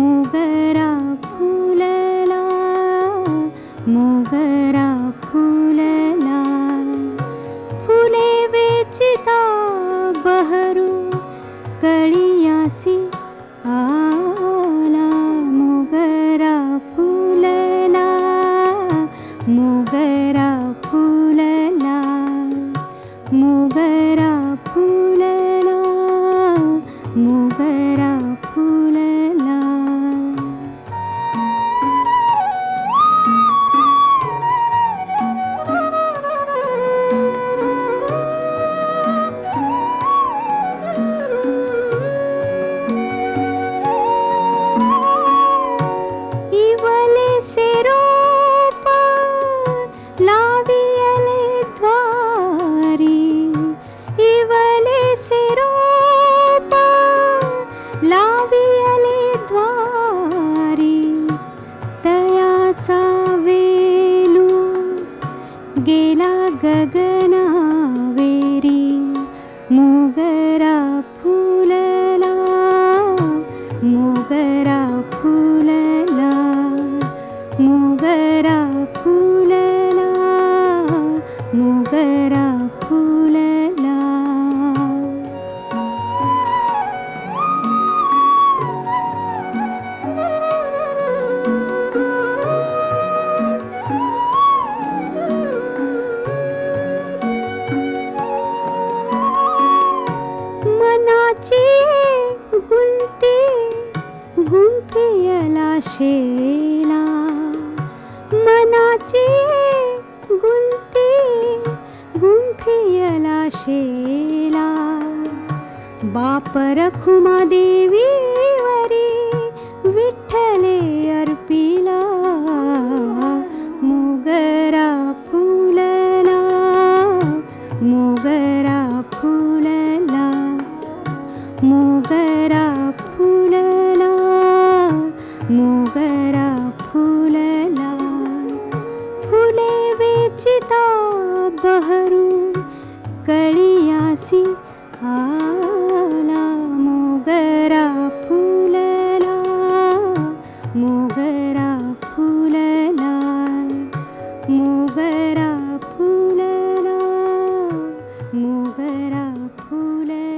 मोगरा फुलला, मोगरा फुलला, फुले वेचिता बहरू कळियासी आला. मोगरा फुलला, मोगरा फुलला, मोगरा फुलला, मोगरा फुलला. इवले से रोप लावियले द्वारी, इवले से रोप लावियले द्वारी. तयाचा वेलू गेला गगनावेरी. मोगरा फुलला, मोगरा फुलला, मोगरा फुलला, मोगरा फुलला. मनाची गुंती गुंफियला शेला. मनाची गुंती गुंफियला शेला. बाप रखुमा देवीवरी विठ्ठले अर्पिला. मोगरा फुलला, मोगरा फुलला, मोगरा फुलला, मोगरा फुलला. फुले वेचिता बहरू कळियासी आला. मोगरा फुलला, मोगरा फुलला, मोगरा फुलला, मोगरा फुलला.